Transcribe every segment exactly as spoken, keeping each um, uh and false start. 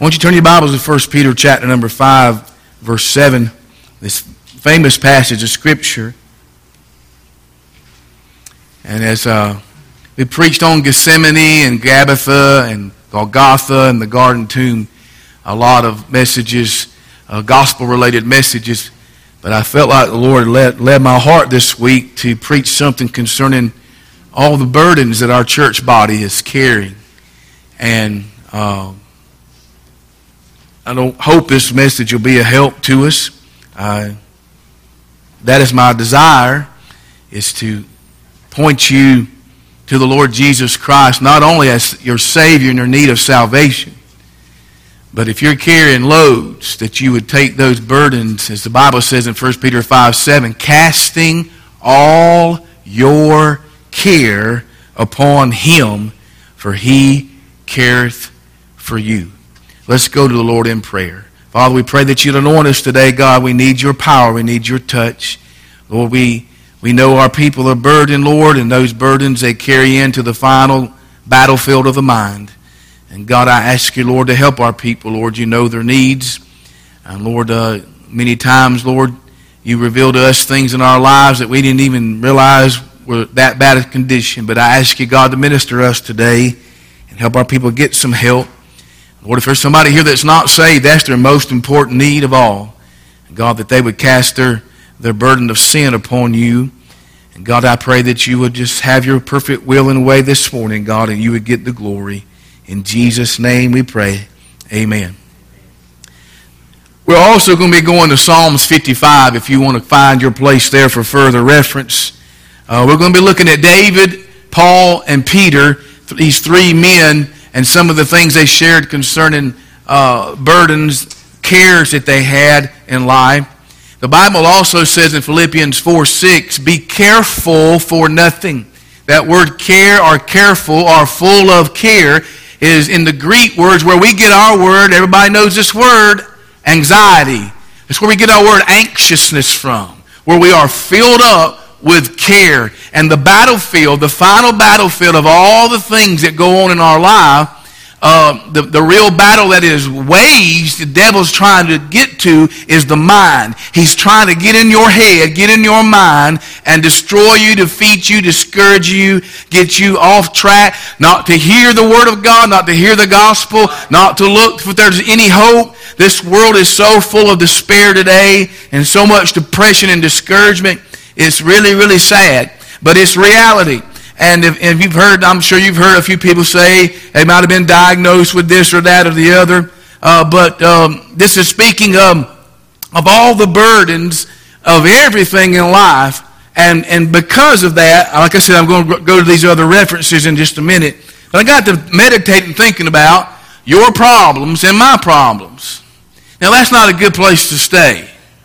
Won't you turn your Bibles to First Peter chapter number five, verse seven, this famous passage of Scripture. And as uh, we preached on Gethsemane and Gabbatha and Golgotha and the Garden Tomb, a lot of messages, uh, gospel-related messages, but I felt like the Lord led, led my heart this week to preach something concerning all the burdens that our church body is carrying. And uh, I don't hope this message will be a help to us. Uh, that is my desire, is to point you to the Lord Jesus Christ, not only as your Savior in your need of salvation, but if you're carrying loads, that you would take those burdens, as the Bible says in First Peter five seven, casting all your care upon Him, for He careth for you. Let's go to the Lord in prayer. Father, we pray that you'd anoint us today, God. We need your power. We need your touch. Lord, we, we know our people are burdened, Lord, and those burdens they carry into the final battlefield of the mind. And God, I ask you, Lord, to help our people. Lord, you know their needs. And Lord, uh, many times, Lord, you reveal to us things in our lives that we didn't even realize were that bad a condition. But I ask you, God, to minister us today and help our people get some help. Lord, if there's somebody here that's not saved, that's their most important need of all. And God, that they would cast their, their burden of sin upon you. And God, I pray that you would just have your perfect will and way this morning, God, and you would get the glory. In Jesus' name we pray. Amen. We're also going to be going to Psalms fifty-five if you want to find your place there for further reference. Uh, we're going to be looking at David, Paul, and Peter, these three men, and some of the things they shared concerning uh, burdens, cares that they had in life. The Bible also says in Philippians four six, be careful for nothing. That word care or careful or full of care is in the Greek words where we get our word, everybody knows this word, anxiety. It's where we get our word anxiousness from, where we are filled up with care. And the battlefield, the final battlefield of all the things that go on in our life, uh, the, the real battle that is waged, the devil's trying to get to, is the mind. He's trying to get in your head, get in your mind, and destroy you, defeat you, discourage you, get you off track, not to hear the Word of God, not to hear the gospel, not to look if there's any hope. This world is so full of despair today and so much depression and discouragement. It's really, really sad, but it's reality. And if, if you've heard, I'm sure you've heard a few people say they might have been diagnosed with this or that or the other. Uh, but um, this is speaking of, of all the burdens of everything in life. And, and because of that, like I said, I'm going to go to these other references in just a minute. But I got to meditate and thinking about your problems and my problems. Now, that's not a good place to stay.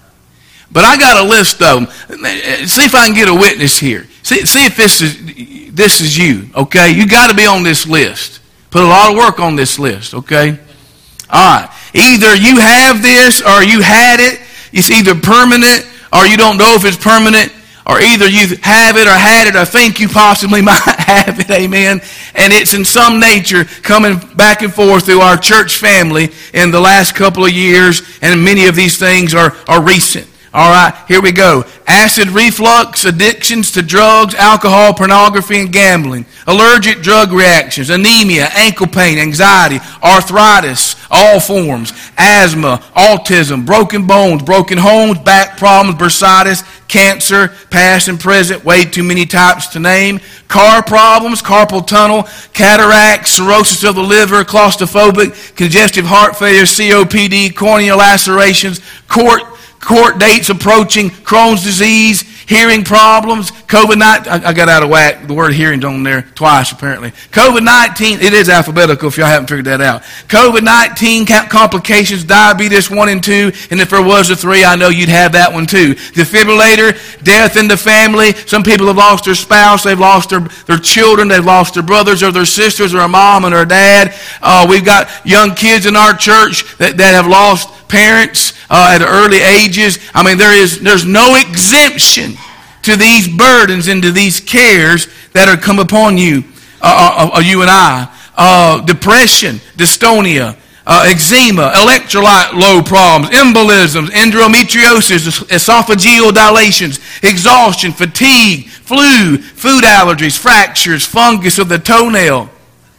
But I got a list of them. See if I can get a witness here. See, see if this is this is you, okay? You got to be on this list. Put a lot of work on this list, okay? All right. Either you have this or you had it. It's either permanent or you don't know if it's permanent. Or either you have it or had it or think you possibly might have it, amen? And it's in some nature coming back and forth through our church family in the last couple of years. And many of these things are, are recent. All right, here we go. Acid reflux, addictions to drugs, alcohol, pornography, and gambling. Allergic drug reactions, anemia, ankle pain, anxiety, arthritis, all forms, asthma, autism, broken bones, broken homes, back problems, bursitis, cancer, past and present, way too many types to name, car problems, carpal tunnel, cataracts, cirrhosis of the liver, claustrophobic, congestive heart failure, C O P D, corneal lacerations, court Court dates approaching, Crohn's disease, hearing problems, COVID nineteen. I got out of whack. The word hearing's on there twice, apparently. COVID nineteen, it is alphabetical if y'all haven't figured that out. COVID nineteen complications, diabetes one and two, and if there was a three, I know you'd have that one too. Defibrillator, death in the family. Some people have lost their spouse, they've lost their, their children, they've lost their brothers or their sisters or a mom and her dad. Uh, we've got young kids in our church that, that have lost parents uh, at early ages. I mean, there is there's no exemption to these burdens and to these cares that are come upon you, uh, uh, uh, you and I. Uh, depression, dystonia, uh, eczema, electrolyte low problems, embolisms, endometriosis, esophageal dilations, exhaustion, fatigue, flu, food allergies, fractures, fungus of the toenail,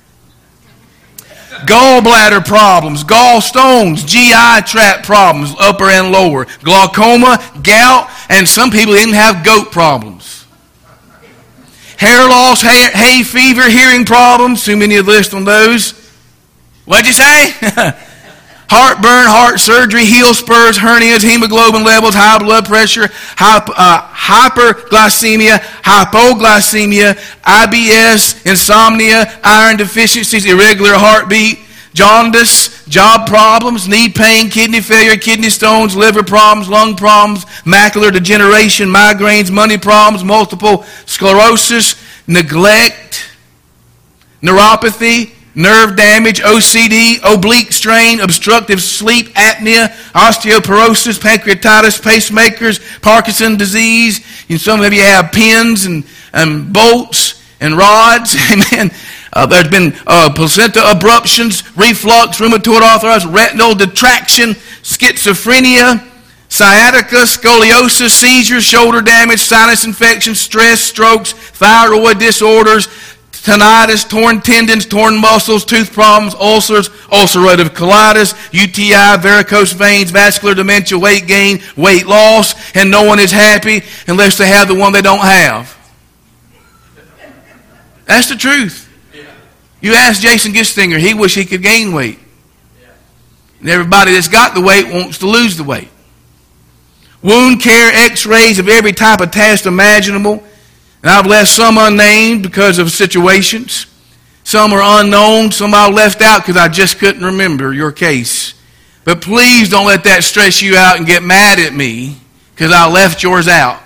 gallbladder problems, gallstones, G I tract problems, upper and lower, glaucoma, gout, and some people even have goat problems. Hair loss, hay, hay fever, hearing problems. Too many to list on those. What'd you say? Heartburn, heart surgery, heel spurs, hernias, hemoglobin levels, high blood pressure, hypo, uh, hyperglycemia, hypoglycemia, I B S, insomnia, iron deficiencies, irregular heartbeat, jaundice, job problems, knee pain, kidney failure, kidney stones, liver problems, lung problems, macular degeneration, migraines, money problems, multiple sclerosis, neglect, neuropathy, nerve damage, O C D, oblique strain, obstructive sleep apnea, osteoporosis, pancreatitis, pacemakers, Parkinson's disease. And some of you have pins and, and bolts and rods. Amen. Uh, there's been uh, placenta abruptions, reflux, rheumatoid arthritis, retinal detraction, schizophrenia, sciatica, scoliosis, seizures, shoulder damage, sinus infections, stress, strokes, thyroid disorders, tinnitus, torn tendons, torn muscles, tooth problems, ulcers, ulcerative colitis, U T I, varicose veins, vascular dementia, weight gain, weight loss, and no one is happy unless they have the one they don't have. That's the truth. You ask Jason Gistinger, he wish he could gain weight. And everybody that's got the weight wants to lose the weight. Wound care, x-rays of every type of test imaginable. And I've left some unnamed because of situations. Some are unknown. Some I left out because I just couldn't remember your case. But please don't let that stress you out and get mad at me because I left yours out.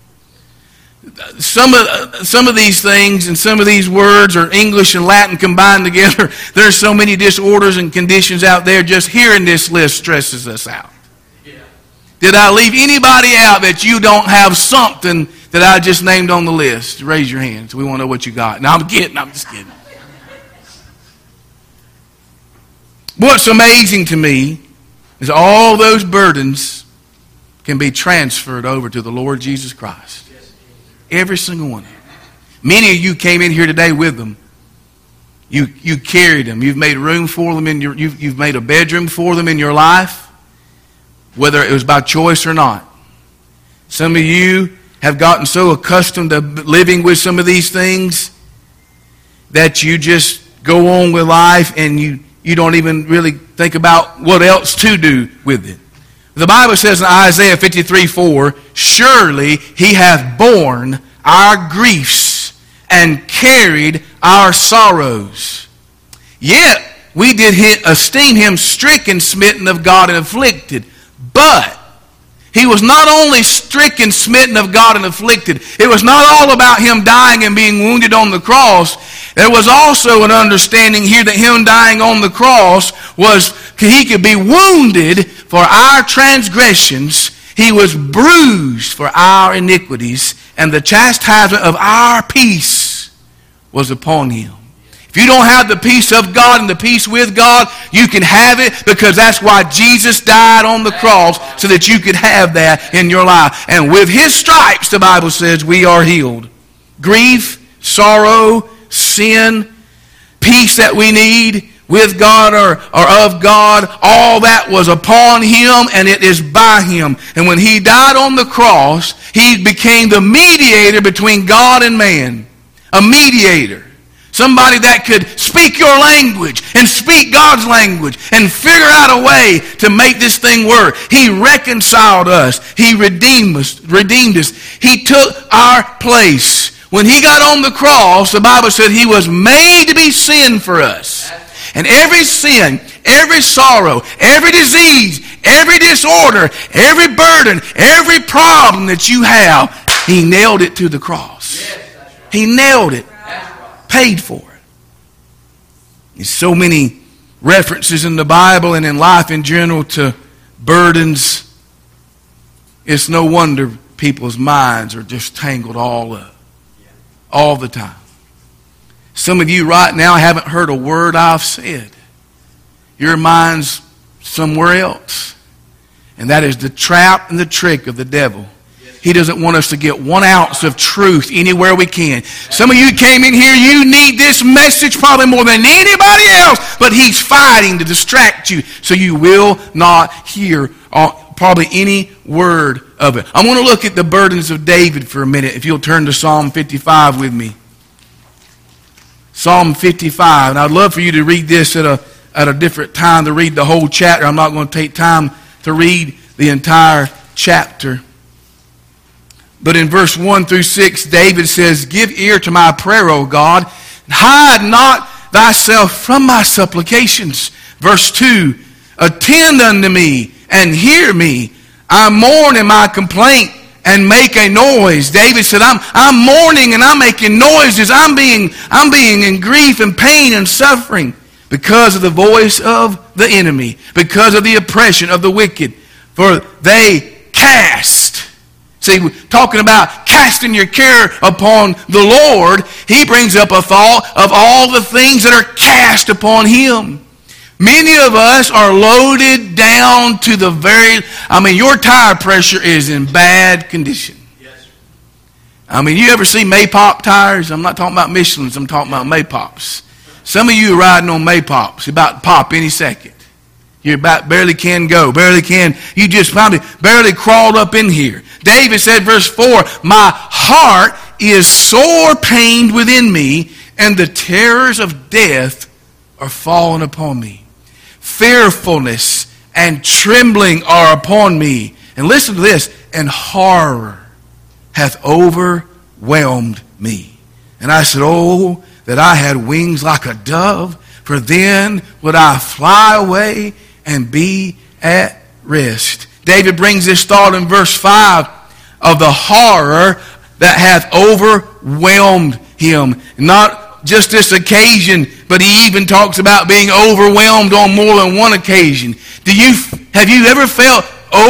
Some of, some of these things and some of these words are English and Latin combined together. There's so many disorders and conditions out there. Just hearing this list stresses us out. Yeah. Did I leave anybody out that you don't have something that I just named on the list? Raise your hands. We want to know what you got. No, I'm kidding. I'm just kidding. What's amazing to me is all those burdens can be transferred over to the Lord Jesus Christ. Every single one of them. Many of you came in here today with them. You, you carried them. You've made room for them in your. You've, you've made a bedroom for them in your life, whether it was by choice or not. Some of you have gotten so accustomed to living with some of these things that you just go on with life and you, you don't even really think about what else to do with it. The Bible says in Isaiah fifty-three four, surely he hath borne our griefs and carried our sorrows. Yet we did esteem him stricken, smitten of God, and afflicted. But he was not only stricken, smitten of God, and afflicted. It was not all about him dying and being wounded on the cross. There was also an understanding here that him dying on the cross was he could be wounded for our transgressions. He was bruised for our iniquities, and the chastisement of our peace was upon him. If you don't have the peace of God and the peace with God, you can have it because that's why Jesus died on the cross, so that you could have that in your life. And with his stripes, the Bible says, we are healed. Grief, sorrow, sin, peace that we need with God or, or of God, all that was upon him, and it is by him. And when he died on the cross, he became the mediator between God and man. A mediator. Somebody that could speak your language and speak God's language and figure out a way to make this thing work. He reconciled us. He redeemed us. Redeemed us. He took our place. When he got on the cross, the Bible said he was made to be sin for us. And every sin, every sorrow, every disease, every disorder, every burden, every problem that you have, he nailed it to the cross. Yes, that's right. He nailed it. Right. Paid for it. There's so many references in the Bible and in life in general to burdens. It's no wonder people's minds are just tangled all up. All the time. Some of you right now haven't heard a word I've said. your mind's somewhere else. And that is the trap and the trick of the devil. He doesn't want us to get one ounce of truth anywhere we can. Some of you came in here, you need this message probably more than anybody else, but he's fighting to distract you so you will not hear probably any word of it. I want to look at the burdens of David for a minute, if you'll turn to Psalm fifty-five with me. Psalm fifty-five, and I'd love for you to read this at a, at a different time, to read the whole chapter. I'm not going to take time to read the entire chapter. But in verse one through six, David says, "Give ear to my prayer, O God, and hide not thyself from my supplications." Verse two, "Attend unto me, and hear me. I mourn in my complaint, and make a noise." David said, I'm, I'm mourning and I'm making noises. I'm being, I'm being in grief and pain and suffering because of the voice of the enemy, because of the oppression of the wicked. For they cast. See, talking about casting your care upon the Lord, he brings up a thought of all the things that are cast upon him. Many of us are loaded down to the very, I mean, your tire pressure is in bad condition. Yes. I mean, you ever see Maypop tires? I'm not talking about Michelin's, I'm talking about Maypops. Some of you are riding on Maypops, you're about to pop any second. You about barely can go, barely can. You just probably barely crawled up in here. David said, verse four, "My heart is sore pained within me, and the terrors of death are fallen upon me. Fearfulness and trembling are upon me." And listen to this, "and horror hath overwhelmed me. And I said, oh, that I had wings like a dove, for then would I fly away and be at rest." David brings this thought in verse five of the horror that hath overwhelmed him. Not just this occasion, but he even talks about being overwhelmed on more than one occasion. Do you have you ever felt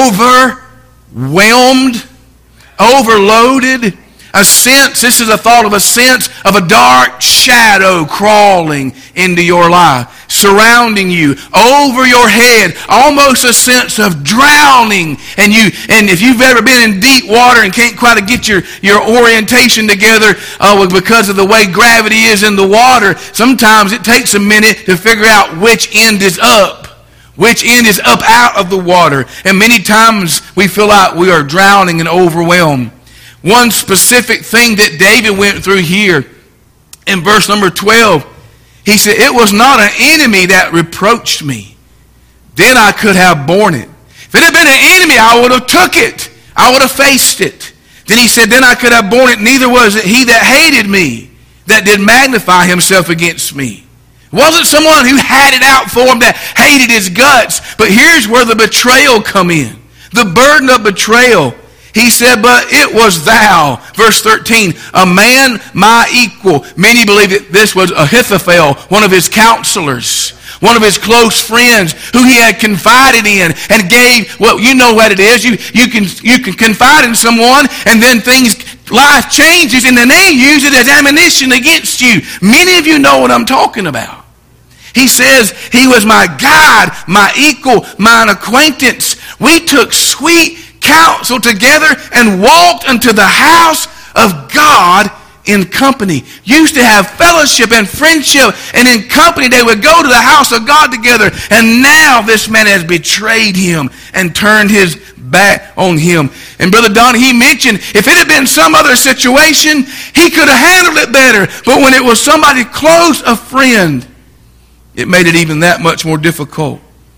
overwhelmed, overloaded? A sense, this is a thought of a sense of a dark shadow crawling into your life, surrounding you, over your head, almost a sense of drowning. And you, and if you've ever been in deep water and can't quite get your, your orientation together uh, because of the way gravity is in the water, sometimes it takes a minute to figure out which end is up. Which end is up out of the water. And many times we feel like we are drowning and overwhelmed. One specific thing that David went through here in verse number twelve, he said, "It was not an enemy that reproached me. Then I could have borne it." If it had been an enemy, I would have took it. I would have faced it. Then he said, "Then I could have borne it. Neither was it he that hated me, that did magnify himself against me." It wasn't someone who had it out for him, that hated his guts. But here's where the betrayal come in. The burden of betrayal. He said, "But it was thou," verse thirteen, "a man my equal." Many believe that this was Ahithophel, one of his counselors, one of his close friends who he had confided in and gave, well, you know what it is. You, you, can, you can confide in someone and then things, life changes and then they use it as ammunition against you. Many of you know what I'm talking about. He says, "He was my guide, my equal, mine acquaintance. We took sweet counsel together and walked unto the house of God in company." Used to have fellowship and friendship, and in company they would go to the house of God together. And now this man has betrayed him and turned his back on him. And Brother Don, he mentioned if it had been some other situation, he could have handled it better. But when it was somebody close, a friend, it made it even that much more difficult.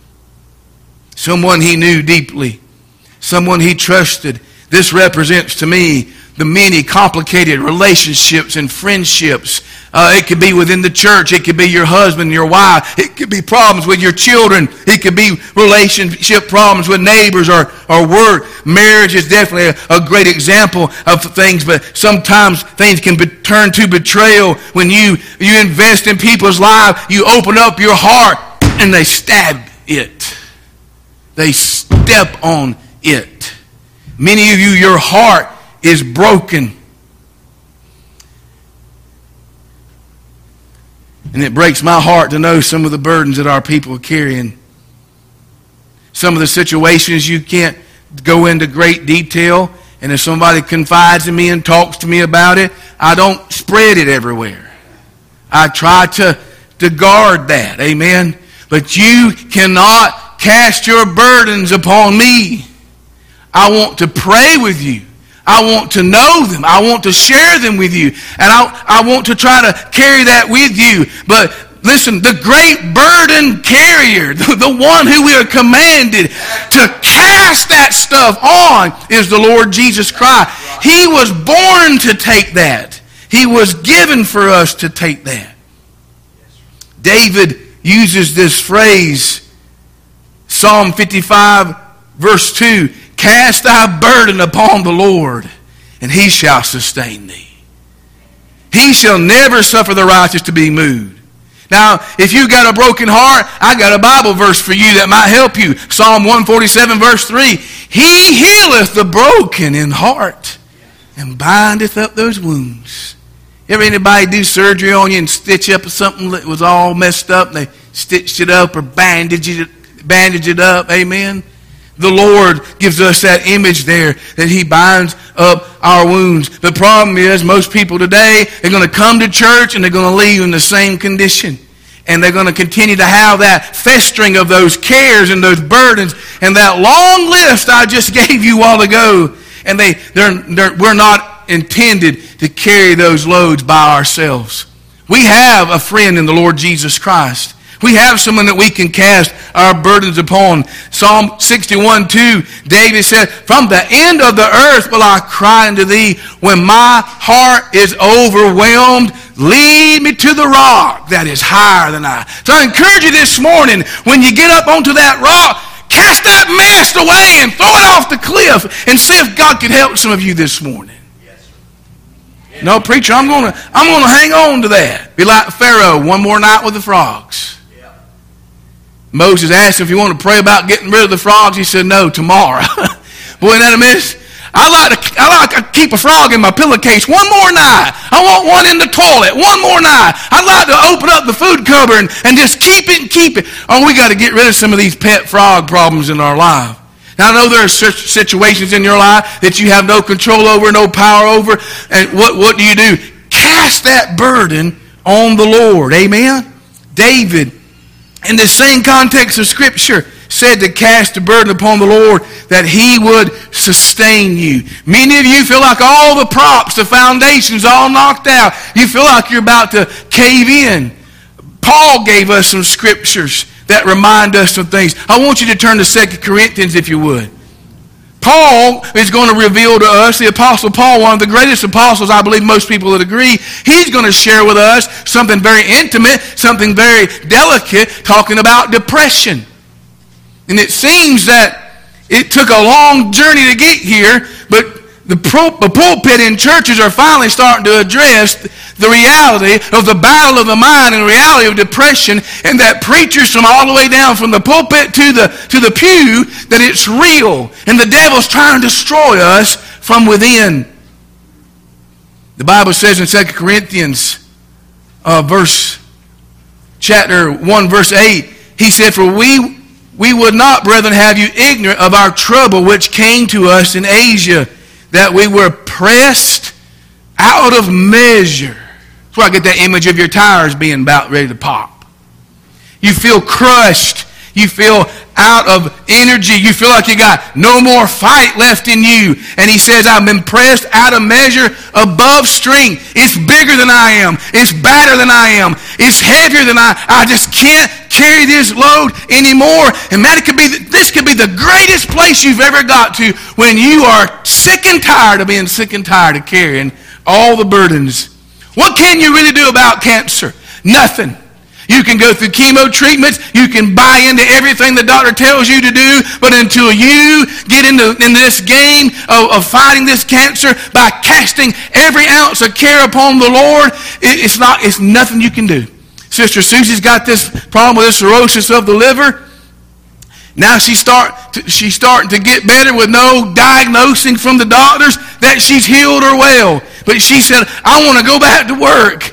Someone he knew deeply. Someone he trusted. This represents to me the many complicated relationships and friendships. Uh, it could be within the church. It could be your husband, your wife. It could be problems with your children. It could be relationship problems with neighbors or, or work. Marriage is definitely a, a great example of things, but sometimes things can be turned to betrayal when you, you invest in people's lives. You open up your heart and they stab it. They step on it. Many of you, your heart is broken. And it breaks my heart to know some of the burdens that our people are carrying. Some of the situations you can't go into great detail. And if somebody confides in me and talks to me about it, I don't spread it everywhere. I try to, to guard that. Amen. But you cannot cast your burdens upon me. I want to pray with you. I want to know them. I want to share them with you. And I, I want to try to carry that with you. But listen, the great burden carrier, the, the one who we are commanded to cast that stuff on, is the Lord Jesus Christ. He was born to take that. He was given for us to take that. David uses this phrase, Psalm fifty-five, verse two, cast thy burden upon the Lord, and he shall sustain thee. He shall never suffer the righteous to be moved. Now, if you got a broken heart, I got a Bible verse for you that might help you. Psalm one forty-seven, verse three. He healeth the broken in heart and bindeth up those wounds. Ever anybody do surgery on you and stitch up something that was all messed up, and they stitched it up or bandaged it, bandaged it up? Amen. The Lord gives us that image there, that he binds up our wounds. The problem is most people today are going to come to church and they're going to leave in the same condition. And they're going to continue to have that festering of those cares and those burdens and that long list I just gave you a while ago. And they, they're, they're, we're not intended to carry those loads by ourselves. We have a friend in the Lord Jesus Christ. We have someone that we can cast our burdens upon. Psalm sixty-one, two, David said, from the end of the earth will I cry unto thee. When my heart is overwhelmed, lead me to the rock that is higher than I. So I encourage you this morning, when you get up onto that rock, cast that mess away and throw it off the cliff and see if God can help some of you this morning. No, preacher, I'm going to I'm going to hang on to that. Be like Pharaoh, one more night with the frogs. Yeah. Moses asked him if he wanted to pray about getting rid of the frogs. He said, no, tomorrow. Boy, isn't that a miss? I like to I like to keep a frog in my pillowcase one more night. I want one in the toilet one more night. I'd like to open up the food cupboard and, and just keep it and keep it. Oh, we got to get rid of some of these pet frog problems in our life. Now, I know there are situations in your life that you have no control over, no power over. And what, what do you do? Cast that burden on the Lord. Amen? David, in the same context of Scripture, said to cast the burden upon the Lord that he would sustain you. Many of you feel like all the props, the foundations all knocked out. You feel like you're about to cave in. Paul gave us some scriptures that remind us of things. I want you to turn to Second Corinthians if you would. Paul is going to reveal to us, the Apostle Paul, one of the greatest apostles, I believe most people would agree, he's going to share with us something very intimate, something very delicate, talking about depression. And it seems that it took a long journey to get here, but the pulpit in churches are finally starting to address the reality of the battle of the mind and the reality of depression, and that preachers from all the way down from the pulpit to the to the pew, that it's real and the devil's trying to destroy us from within. The Bible says in Second Corinthians uh, verse chapter one verse eight, he said, for we we would not, brethren, have you ignorant of our trouble which came to us in Asia, that we were pressed out of measure. That's where I get that image of your tires being about ready to pop. You feel crushed. You feel out of energy. You feel like you got no more fight left in you. And he says, I've been pressed out of measure, above strength. It's bigger than I am. It's badder than I am. It's heavier than I. I just can't carry this load anymore. And man, it could be, this could be the greatest place you've ever got to when you are sick and tired of being sick and tired of carrying all the burdens. What can you really do about cancer? Nothing. You can go through chemo treatments. You can buy into everything the doctor tells you to do. But until you get into, into this game of, of fighting this cancer by casting every ounce of care upon the Lord, it, it's not. It's nothing you can do. Sister Susie's got this problem with the cirrhosis of the liver. Now she's start to, she's starting to get better with no diagnosing from the doctors that she's healed or well. But she said, I want to go back to work.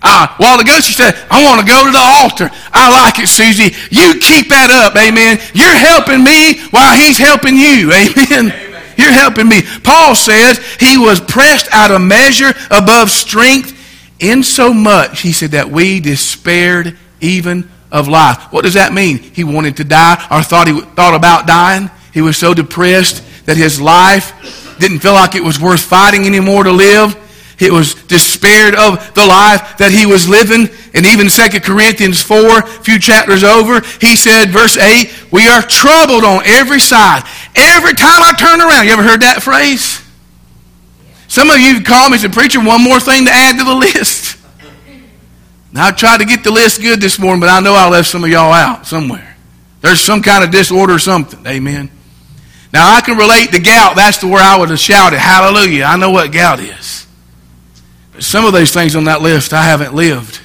Uh, a while ago she said, I want to go to the altar. I like it, Susie. You keep that up, amen. You're helping me while he's helping you, amen. Amen. You're helping me. Paul says he was pressed out of measure above strength, insomuch, he said, that we despaired even of life. What does that mean? He wanted to die or thought he thought about dying. He was so depressed that his life didn't feel like it was worth fighting anymore to live. It was despaired of the life that he was living. And even Second Corinthians four, a few chapters over, he said, verse eight, we are troubled on every side. Every time I turn around. You ever heard that phrase? Some of you call me and say, preacher, one more thing to add to the list. Now I tried to get the list good this morning, but I know I left some of y'all out somewhere. There's some kind of disorder or something. Amen. Now I can relate to gout. That's to where I would have shouted, hallelujah. I know what gout is. But some of those things on that list I haven't lived.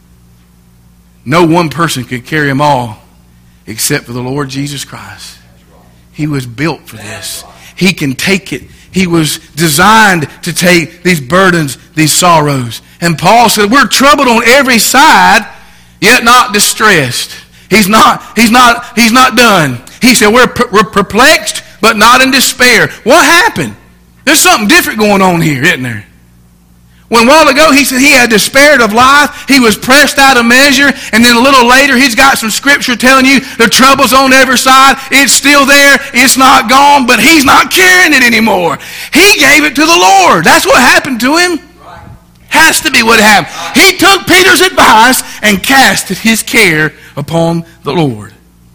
No one person could carry them all except for the Lord Jesus Christ. He was built for this. He can take it. He was designed to take these burdens, these sorrows. And Paul said, we're troubled on every side, yet not distressed. He's not, he's not, he's not done. He said, we're, we're perplexed, but not in despair. What happened? There's something different going on here, isn't there? When a while ago he said he had despaired of life, he was pressed out of measure, and then a little later he's got some scripture telling you the trouble's on every side, it's still there, it's not gone, but he's not carrying it anymore. He gave it to the Lord. That's what happened to him. Has to be what happened. He took Peter's advice and casted his care upon the Lord.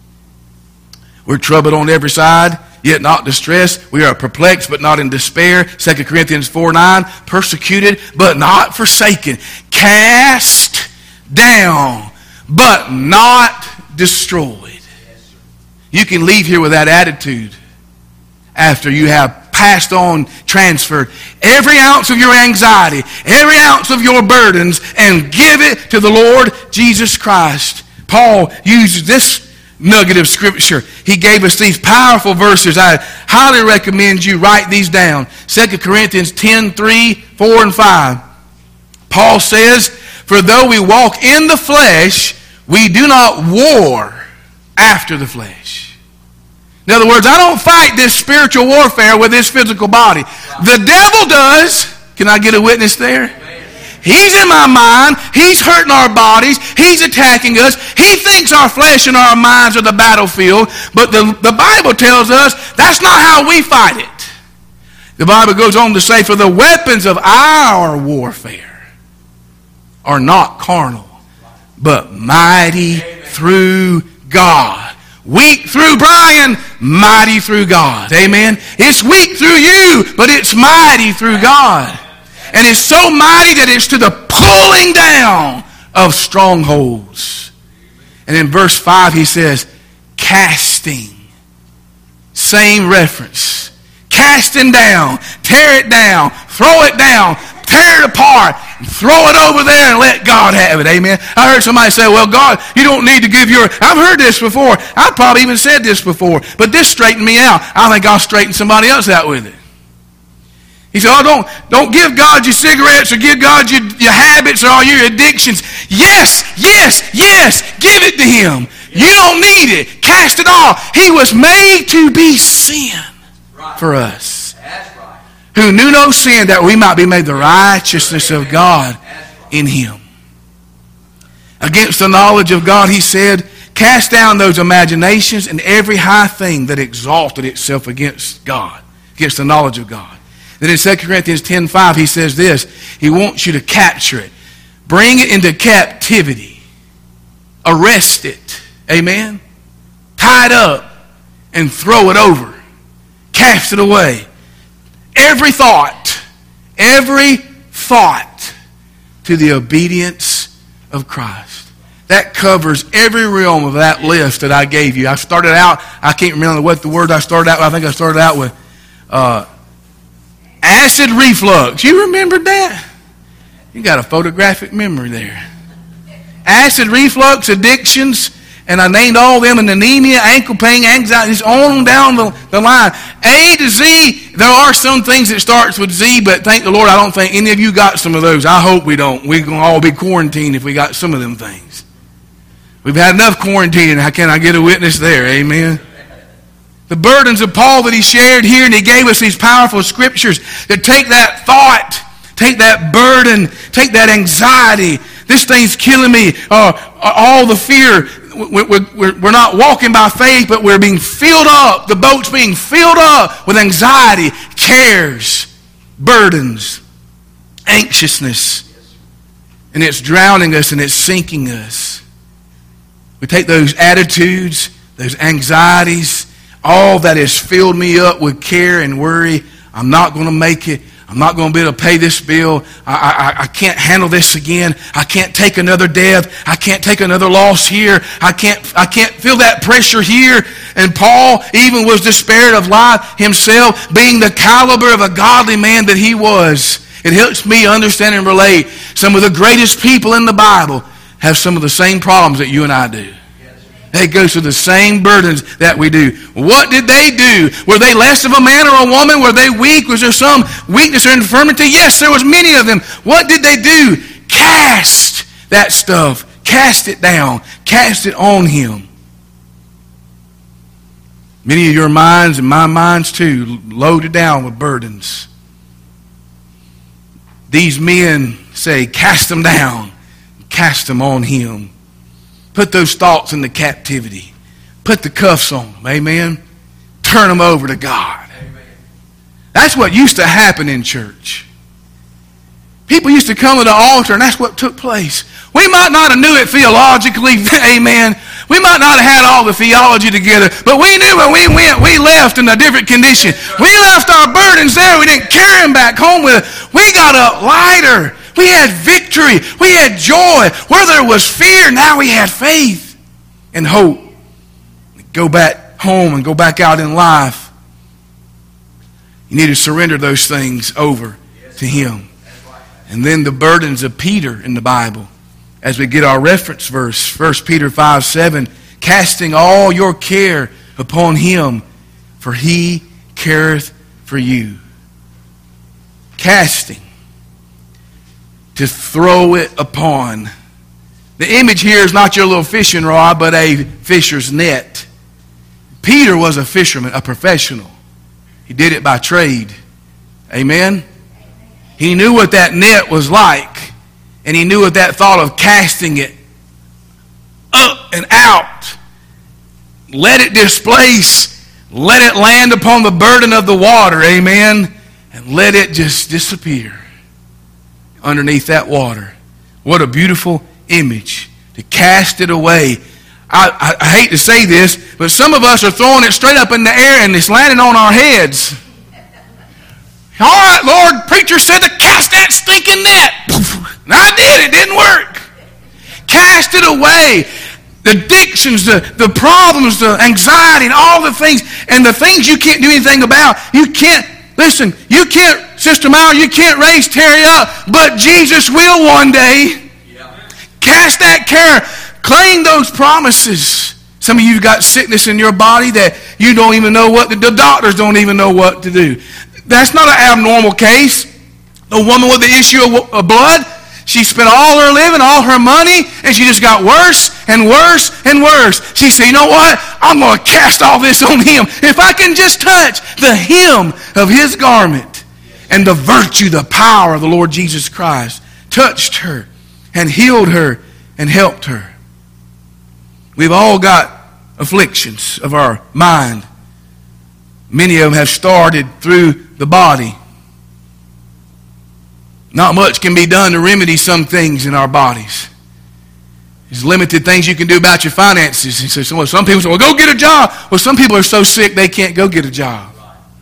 We're troubled on every side, yet not distressed. We are perplexed, but not in despair. Second Corinthians four nine, persecuted, but not forsaken. Cast down, but not destroyed. You can leave here with that attitude after you have passed on, transferred every ounce of your anxiety, every ounce of your burdens, and give it to the Lord Jesus Christ. Paul uses this nugget of scripture. He gave us these powerful verses. I highly recommend you write these down. Second Corinthians ten three, four, and five. Paul says, for though we walk in the flesh, we do not war after the flesh. In other words, I don't fight this spiritual warfare with this physical body. The devil does. Can I get a witness there? He's in my mind. He's hurting our bodies. He's attacking us. He thinks our flesh and our minds are the battlefield. But the, the Bible tells us that's not how we fight it. The Bible goes on to say, for the weapons of our warfare are not carnal, but mighty through God. Weak through Brian, mighty through God. Amen. It's weak through you, but it's mighty through God. And it's so mighty that it's to the pulling down of strongholds. And in verse five he says, casting. Same reference. Casting down. Tear it down. Throw it down. Tear it apart. Throw it over there and let God have it. Amen. I heard somebody say, well, God, you don't need to give your... I've heard this before. I've probably even said this before. But this straightened me out. I think I'll straighten somebody else out with it. He said, oh, don't, don't give God your cigarettes or give God your, your habits or all your addictions. Yes, yes, yes. Give it to him. You don't need it. Cast it off. He was made to be sin for us. Who knew no sin, that we might be made the righteousness of God in him. Against the knowledge of God, he said, cast down those imaginations and every high thing that exalted itself against God, against the knowledge of God. Then in Second Corinthians ten five, he says this, he wants you to capture it. Bring it into captivity. Arrest it. Amen? Tie it up and throw it over. Cast it away. Every thought, every thought to the obedience of Christ. That covers every realm of that list that I gave you. I started out, I can't remember what the word I started out with. I think I started out with uh, acid reflux. You remembered that? You got a photographic memory there. Acid reflux, addictions, And I named all of them, and anemia, ankle pain, anxiety, just on down the, the line. A to Z, there are some things that starts with Z, but thank the Lord, I don't think any of you got some of those. I hope we don't. We're going to all be quarantined if we got some of them things. We've had enough quarantining. How can I get a witness there? Amen. The burdens of Paul that he shared here, and he gave us these powerful scriptures that take that thought, take that burden, take that anxiety. This thing's killing me. Uh, all the fear. We're, we're not walking by faith, but we're being filled up. The boat's being filled up with anxiety, cares, burdens, anxiousness. And it's drowning us and it's sinking us. We take those attitudes, those anxieties, all that has filled me up with care and worry. I'm not going to make it. I'm not going to be able to pay this bill. I, I, I can't handle this again. I can't take another death. I can't take another loss here. I can't, I can't feel that pressure here. And Paul even was despaired of life himself, being the caliber of a godly man that he was. It helps me understand and relate. Some of the greatest people in the Bible have some of the same problems that you and I do. They go through the same burdens that we do. What did they do? Were they less of a man or a woman? Were they weak? Was there some weakness or infirmity? Yes, there was many of them. What did they do? Cast that stuff. Cast it down. Cast it on him. Many of your minds and my minds too, loaded down with burdens. These men say, cast them down. Cast them on him. Put those thoughts into captivity. Put the cuffs on them. Amen. Turn them over to God. Amen. That's what used to happen in church. People used to come to the altar, and that's what took place. We might not have knew it theologically. Amen. We might not have had all the theology together, but we knew when we went, we left in a different condition. We left our burdens there. We didn't carry them back home with us. We got up lighter. We had victory. We had joy. Where there was fear, now we had faith and hope. Go back home and go back out in life. You need to surrender those things over to him. And then the burdens of Peter in the Bible. As we get our reference verse, First Peter five seven, casting all your care upon him, for he careth for you. Casting. To throw it upon. The image here is not your little fishing rod, but a fisher's net. Peter was a fisherman, a professional. He did it by trade. Amen? He knew what that net was like. And he knew what that thought of casting it up and out. Let it displace. Let it land upon the burden of the water. Amen? And let it just disappear underneath that water. What a beautiful image. To cast it away. I, I, I hate to say this, but some of us are throwing it straight up in the air and it's landing on our heads. All right, Lord, preacher said to cast that stinking net. And I did. It didn't work. Cast it away. The addictions, the, the problems, the anxiety, and all the things, and the things you can't do anything about. You can't, listen, you can't, Sister Myra, you can't raise Terry up, but Jesus will one day. Yeah. Cast that care. Claim those promises. Some of you got sickness in your body that you don't even know what to do. The doctors don't even know what to do. That's not an abnormal case. The woman with the issue of, of blood, she spent all her living, all her money, and she just got worse and worse and worse. She said, you know what? I'm going to cast all this on him. If I can just touch the hem of his garment. And the virtue, the power of the Lord Jesus Christ touched her and healed her and helped her. We've all got afflictions of our mind. Many of them have started through the body. Not much can be done to remedy some things in our bodies. There's limited things you can do about your finances. He says, well, some people say, well, go get a job. Well, some people are so sick they can't go get a job.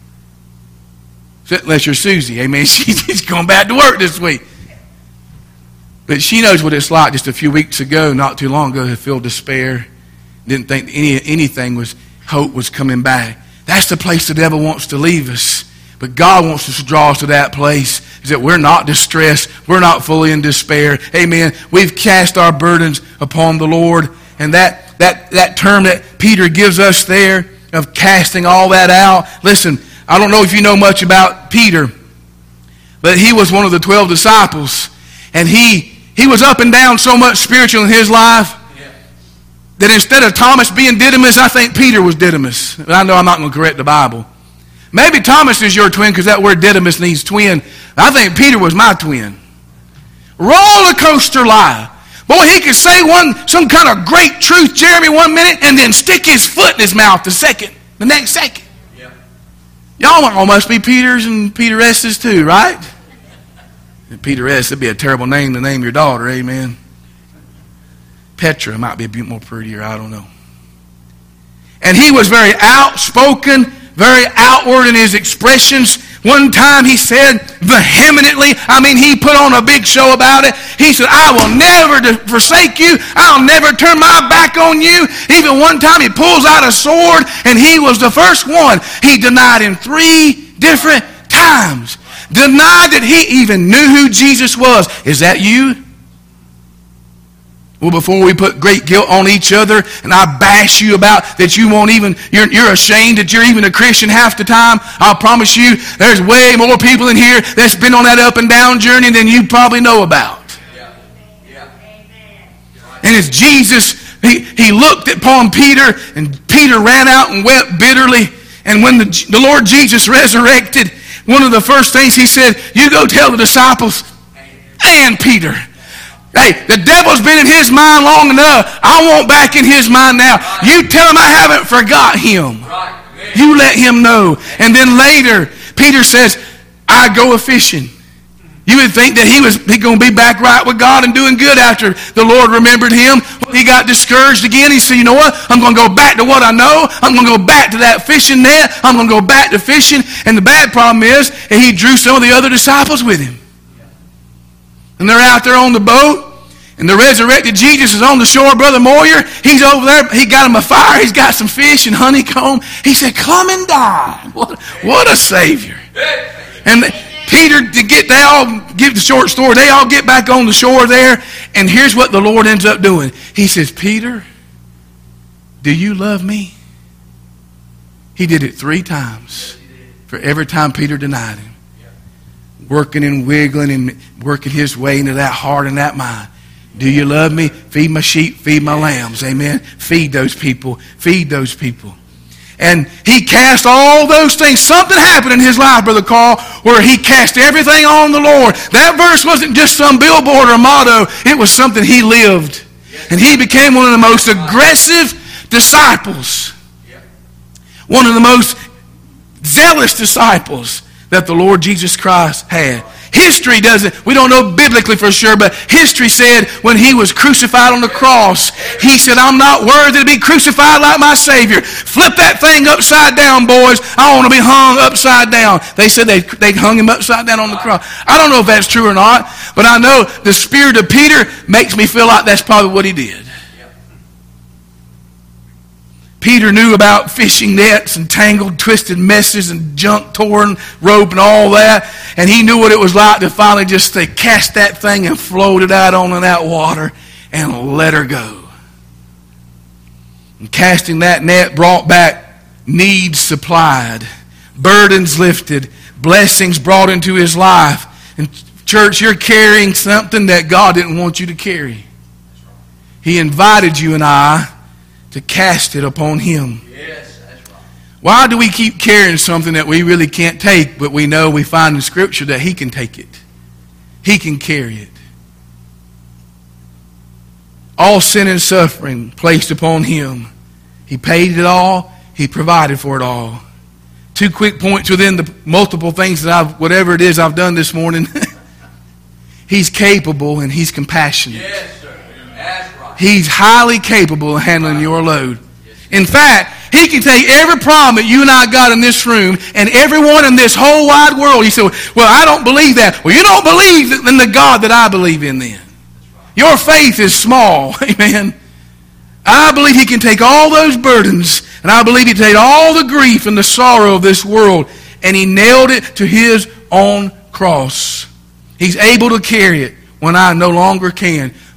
Unless you're Susie. Amen. She's going back to work this week. But she knows what it's like. Just a few weeks ago, not too long ago, to feel despair. Didn't think any anything was, hope was coming back. That's the place the devil wants to leave us. But God wants us to draw us to that place. Is that we're not distressed. We're not fully in despair. Amen. We've cast our burdens upon the Lord. And that, that, that term that Peter gives us there of casting all that out. Listen, I don't know if you know much about Peter, but he was one of the twelve disciples. And he, he was up and down so much spiritual in his life that instead of Thomas being Didymus, I think Peter was Didymus. But I know I'm not going to correct the Bible. Maybe Thomas is your twin because that word Didymus means twin. I think Peter was my twin. Roller coaster lie. Boy, he could say one some kind of great truth, Jeremy, one minute, and then stick his foot in his mouth the second, the next second. Yeah. Y'all all must be Peters and Peteresses too, right? Peteress, that'd be a terrible name to name your daughter, amen. Petra might be a bit more prettier, I don't know. And he was very outspoken, very outward in his expressions. One time he said vehemently, I mean he put on a big show about it. He said, I will never forsake you. I'll never turn my back on you. Even one time he pulls out a sword and he was the first one. He denied him three different times. Denied that he even knew who Jesus was. Is that you? Well, before we put great guilt on each other and I bash you about that you won't even, you're, you're ashamed that you're even a Christian half the time, I'll promise you there's way more people in here that's been on that up and down journey than you probably know about. Yeah. Yeah. And it's Jesus, he, he looked upon Peter and Peter ran out and wept bitterly. And when the, the Lord Jesus resurrected, one of the first things he said, you go tell the disciples and Peter. Hey, the devil's been in his mind long enough. I want back in his mind now. You tell him I haven't forgot him. You let him know. And then later, Peter says, I go a-fishing. You would think that he was he going to be back right with God and doing good after the Lord remembered him. He got discouraged again. He said, you know what? I'm going to go back to what I know. I'm going to go back to that fishing net. I'm going to go back to fishing. And the bad problem is that he drew some of the other disciples with him. And they're out there on the boat. And the resurrected Jesus is on the shore. Brother Moyer, he's over there. He got him a fire. He's got some fish and honeycomb. He said, come and dine. What, what a Savior. And Peter, to get, they all give the short story. They all get back on the shore there. And here's what the Lord ends up doing. He says, Peter, do you love me? He did it three times. For every time Peter denied him. Working and wiggling and working his way into that heart and that mind. Do you love me? Feed my sheep, feed my lambs. Amen. Feed those people. Feed those people. And he cast all those things. Something happened in his life, Brother Carl, where he cast everything on the Lord. That verse wasn't just some billboard or motto. It was something he lived. And he became one of the most aggressive disciples. One of the most zealous disciples that the Lord Jesus Christ had. History doesn't, we don't know biblically for sure, but history said when he was crucified on the cross, he said, I'm not worthy to be crucified like my Savior. Flip that thing upside down, boys. I want to be hung upside down. They said they, they hung him upside down on the cross. I don't know if that's true or not, but I know the spirit of Peter makes me feel like that's probably what he did. Peter knew about fishing nets and tangled, twisted messes and junk, torn rope and all that. And he knew what it was like to finally just say, cast that thing and float it out onto that water and let her go. And casting that net brought back needs supplied, burdens lifted, blessings brought into his life. And church, you're carrying something that God didn't want you to carry. He invited you and I to cast it upon him. Yes, that's right. Why do we keep carrying something that we really can't take, but we know we find in Scripture that he can take it? He can carry it. All sin and suffering placed upon him. He paid it all. He provided for it all. Two quick points within the multiple things that I've, whatever it is I've done this morning. He's capable and he's compassionate. Yes, sir. That's right. He's highly capable of handling your load. In fact, he can take every problem that you and I got in this room and everyone in this whole wide world. He said, well, I don't believe that. Well, you don't believe in the God that I believe in then. Your faith is small. Amen. I believe he can take all those burdens, and I believe he can take all the grief and the sorrow of this world, and he nailed it to his own cross. He's able to carry it when I no longer can.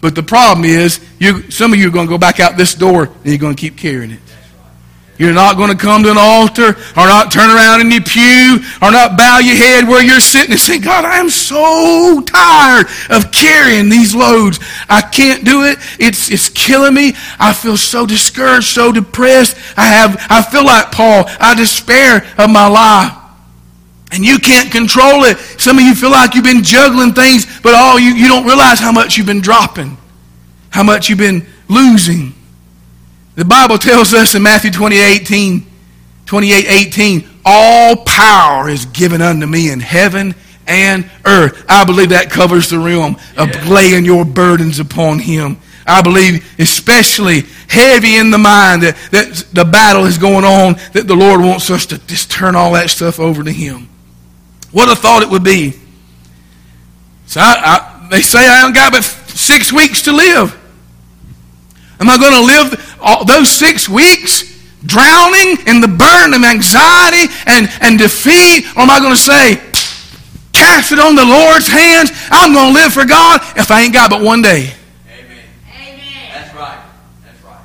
But the problem is, you, some of you are going to go back out this door and you're going to keep carrying it. You're not going to come to an altar or not turn around in your pew or not bow your head where you're sitting and say, God, I am so tired of carrying these loads. I can't do it. It's, it's killing me. I feel so discouraged, so depressed. I have, I feel like Paul. I despair of my life. And you can't control it. Some of you feel like you've been juggling things, but all you, you don't realize how much you've been dropping, how much you've been losing. The Bible tells us in Matthew twenty-eight eighteen, all power is given unto me in heaven and earth. I believe that covers the realm of yeah. laying your burdens upon Him. I believe especially heavy in the mind that, that the battle is going on, that the Lord wants us to just turn all that stuff over to Him. What a thought it would be. So I, I, they say I haven't got but six weeks to live. Am I going to live all those six weeks drowning in the burden of anxiety and, and defeat? Or am I going to say, cast it on the Lord's hands. I'm going to live for God if I ain't got but one day. Amen. Amen. That's right. That's right.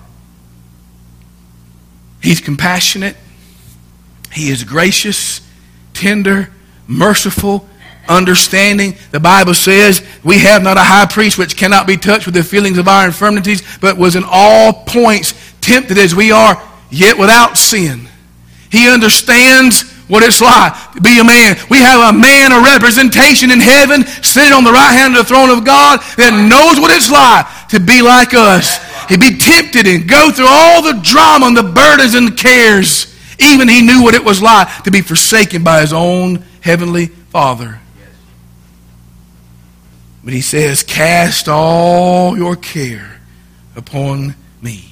He's compassionate. He is gracious, tender, merciful, understanding. The Bible says we have not a high priest which cannot be touched with the feelings of our infirmities, but was in all points tempted as we are, yet without sin. He understands what it's like to be a man. We have a man, a representation in heaven, sitting on the right hand of the throne of God that knows what it's like to be like us. He'd be tempted and go through all the drama and the burdens and the cares. Even he knew what it was like to be forsaken by his own heavenly Father. But he says, cast all your care upon me.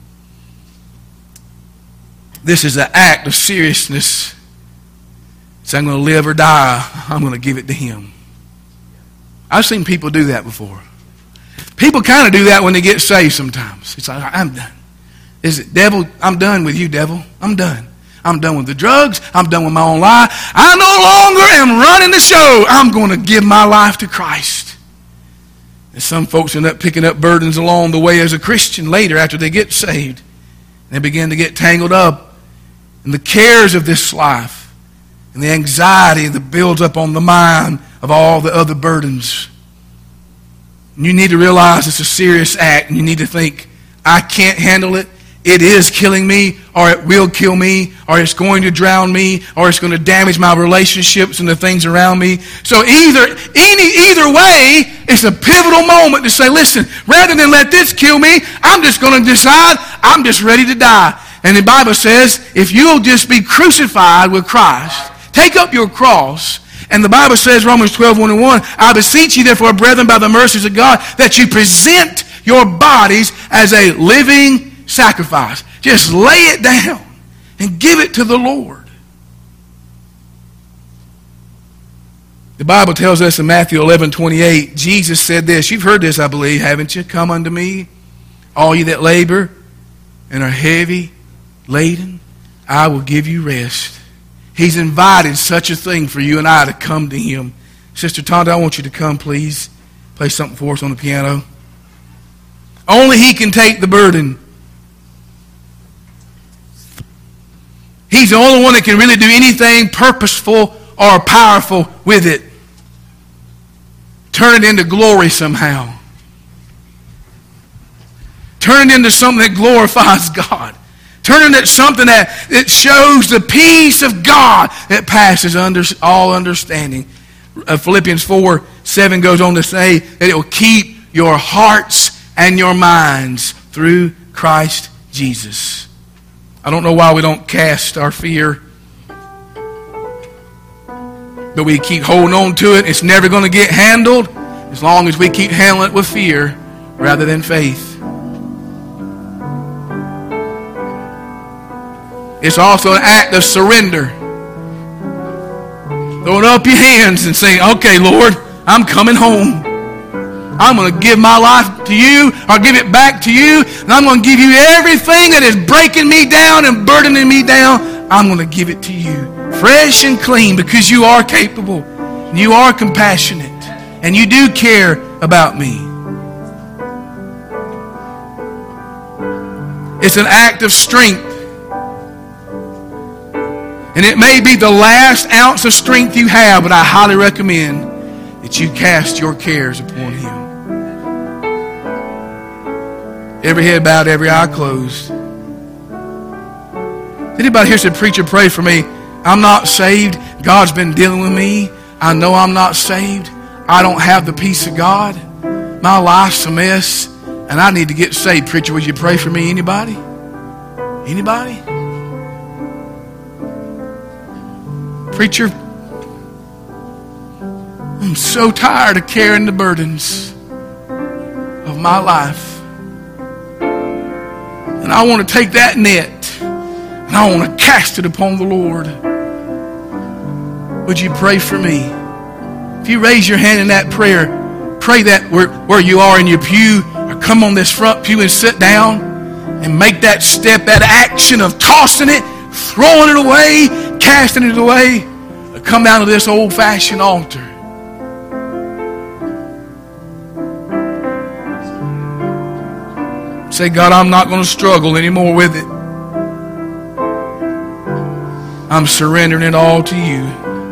This is an act of seriousness. So I'm going to live or die, I'm going to give it to Him. I've seen people do that before. People kind of do that when they get saved sometimes. It's like, I'm done. Is it, devil, I'm done with you, devil. I'm done. I'm done with the drugs. I'm done with my own life. I no longer am running the show. I'm going to give my life to Christ. And some folks end up picking up burdens along the way as a Christian later after they get saved. They begin to get tangled up in the cares of this life and the anxiety that builds up on the mind of all the other burdens. And you need to realize it's a serious act, and you need to think, I can't handle it. It is killing me, or it will kill me, or it's going to drown me, or it's going to damage my relationships and the things around me. So either any either way, it's a pivotal moment to say, listen, rather than let this kill me, I'm just going to decide I'm just ready to die. And the Bible says, if you'll just be crucified with Christ, take up your cross. And the Bible says, Romans twelve, one and one, I beseech you therefore, brethren, by the mercies of God, that you present your bodies as a living sacrifice. Just lay it down and give it to the Lord. The Bible tells us in Matthew eleven, twenty-eight, Jesus said this. You've heard this, I believe, haven't you? Come unto me, all you that labor and are heavy laden, I will give you rest. He's invited such a thing for you and I to come to Him. Sister Tonda, I want you to come, please. Play something for us on the piano. Only He can take the burden. He's the only one that can really do anything purposeful or powerful with it. Turn it into glory somehow. Turn it into something that glorifies God. Turn it into something that, that shows the peace of God that passes under, all understanding. Uh, Philippians four, seven goes on to say that it will keep your hearts and your minds through Christ Jesus. I don't know why we don't cast our fear, but we keep holding on to it. It's never going to get handled as long as we keep handling it with fear rather than faith. It's also an act of surrender. Throwing up your hands and saying, okay, Lord, I'm coming home. I'm going to give my life to you, or give it back to you, and I'm going to give you everything that is breaking me down and burdening me down. I'm going to give it to you, fresh and clean, because you are capable, and you are compassionate, and you do care about me. It's an act of strength. And it may be the last ounce of strength you have, but I highly recommend that you cast your cares upon Him. Every head bowed, every eye closed. Anybody here said, preacher, pray for me. I'm not saved. God's been dealing with me. I know I'm not saved. I don't have the peace of God. My life's a mess, and I need to get saved. Preacher, would you pray for me? Anybody? Anybody? Preacher, I'm so tired of carrying the burdens of my life. And I want to take that net and I want to cast it upon the Lord. Would you pray for me? If you raise your hand in that prayer, pray that where, where you are in your pew, or come on this front pew and sit down and make that step, that action of tossing it, throwing it away, casting it away. Come down to this old-fashioned altar. Say, God, I'm not going to struggle anymore with it. I'm surrendering it all to you.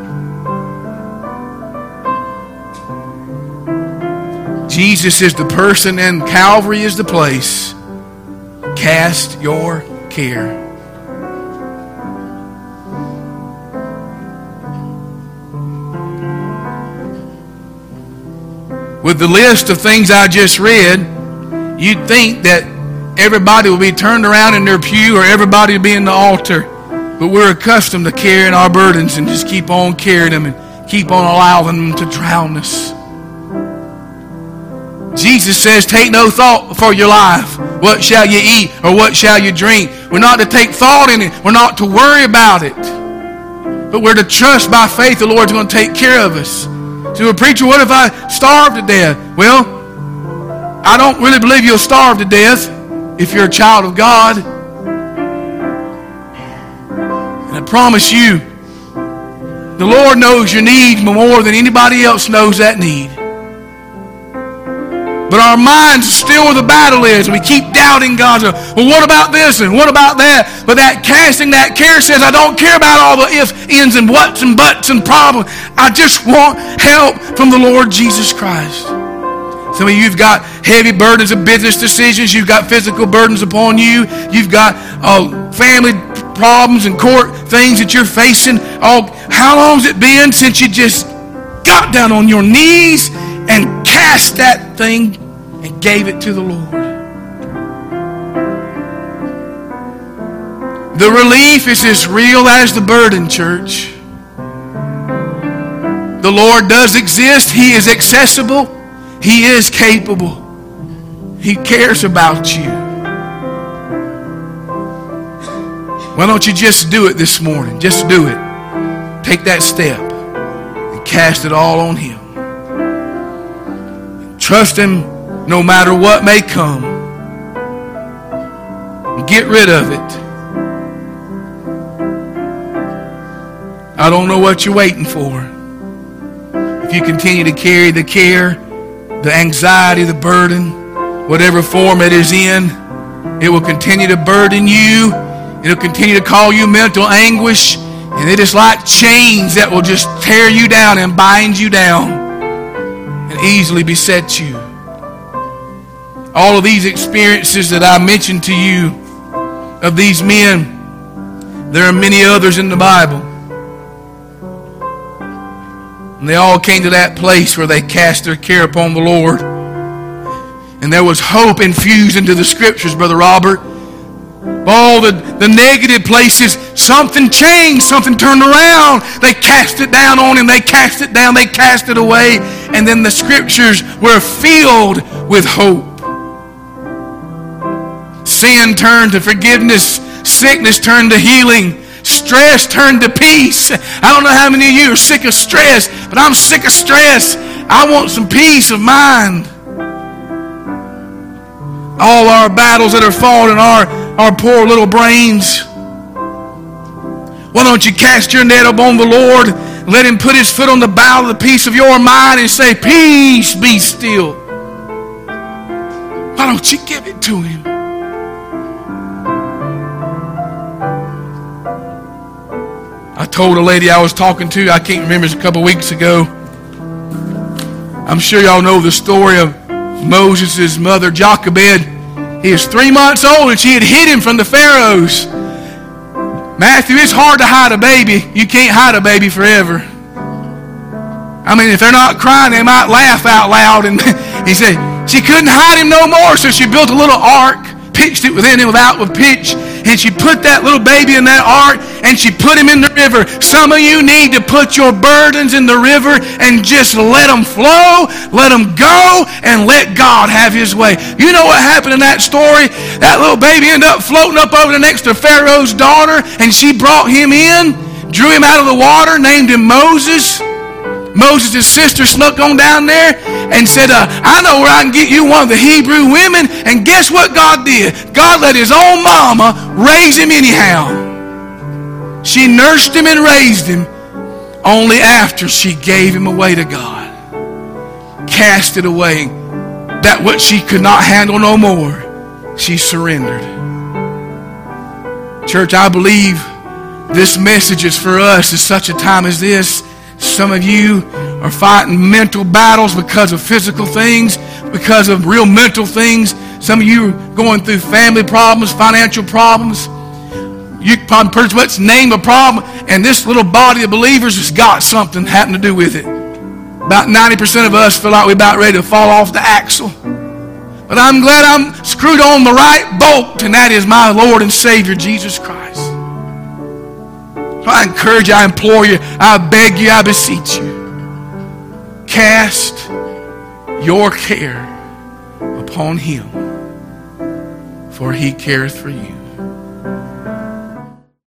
Jesus is the person and Calvary is the place. Cast your care. With the list of things I just read, you'd think that everybody will be turned around in their pew or everybody will be in the altar. But we're accustomed to carrying our burdens and just keep on carrying them and keep on allowing them to drown us. Jesus says, take no thought for your life. What shall you eat or what shall you drink? We're not to take thought in it. We're not to worry about it. But we're to trust by faith the Lord's going to take care of us. To a preacher, what if I starve to death? Well, I don't really believe you'll starve to death if you're a child of God. And I promise you, the Lord knows your needs more than anybody else knows that need. But our minds are still where the battle is. And we keep doubting God. So, well, what about this and what about that? But that casting, that care says, I don't care about all the ifs, ends, and whats and buts and problems. I just want help from the Lord Jesus Christ. Some of you have got heavy burdens of business decisions. You've got physical burdens upon you. You've got uh, family problems and court things that you're facing. Oh, how long has it been since you just got down on your knees and cast that thing and gave it to the Lord? The relief is as real as the burden, church. The Lord does exist. He is accessible. He is capable. He cares about you. Why don't you just do it this morning? Just do it. Take that step and cast it all on Him. Trust Him no matter what may come. Get rid of it. I don't know what you're waiting for. If you continue to carry the care, the anxiety, the burden, whatever form it is in, it will continue to burden you. It'll continue to cause you mental anguish. And it is like chains that will just tear you down and bind you down and easily beset you. All of these experiences that I mentioned to you of these men, there are many others in the Bible. And they all came to that place where they cast their care upon the Lord. And there was hope infused into the Scriptures, Brother Robert. All the, the negative places, something changed, something turned around. They cast it down on Him. They cast it down. They cast it away. And then the Scriptures were filled with hope. Sin turned to forgiveness. Sickness turned to healing. Stress turned to peace. I don't know how many of you are sick of stress, but I'm sick of stress. I want some peace of mind. All our battles that are fought in our, our poor little brains. Why don't you cast your net upon the Lord, let Him put His foot on the bow of the peace of your mind and say, peace, be still. Why don't you give it to Him? I told a lady I was talking to, I can't remember, it was a couple weeks ago. I'm sure y'all know the story of Moses' mother, Jochebed. He was three months old and she had hid him from the Pharaohs. Matthew, it's hard to hide a baby. You can't hide a baby forever. I mean, if they're not crying, they might laugh out loud. And he said she couldn't hide him no more, so she built a little ark, pitched it within him without with pitch, and she put that little baby in that ark, and she put him in the river. Some of you need to put your burdens in the river and just let them flow, let them go, and let God have his way. You know what happened in that story? That little baby ended up floating up over next to Pharaoh's daughter, and she brought him in, drew him out of the water, named him Moses. Moses' sister snuck on down there and said, uh, I know where I can get you one of the Hebrew women. And guess what God did? God let his own mama raise him anyhow. She nursed him and raised him only after she gave him away to God. Cast it away. That what she could not handle no more, she surrendered. Church, I believe this message is for us at such a time as this. Some of you are fighting mental battles because of physical things, because of real mental things. Some of you are going through family problems, financial problems. You can probably pretty much name a problem, and this little body of believers has got something having to do with it. About ninety percent of us feel like we're about ready to fall off the axle. But I'm glad I'm screwed on the right bolt, and that is my Lord and Savior, Jesus Christ. I encourage you, I implore you, I beg you, I beseech you. Cast your care upon him, for he careth for you.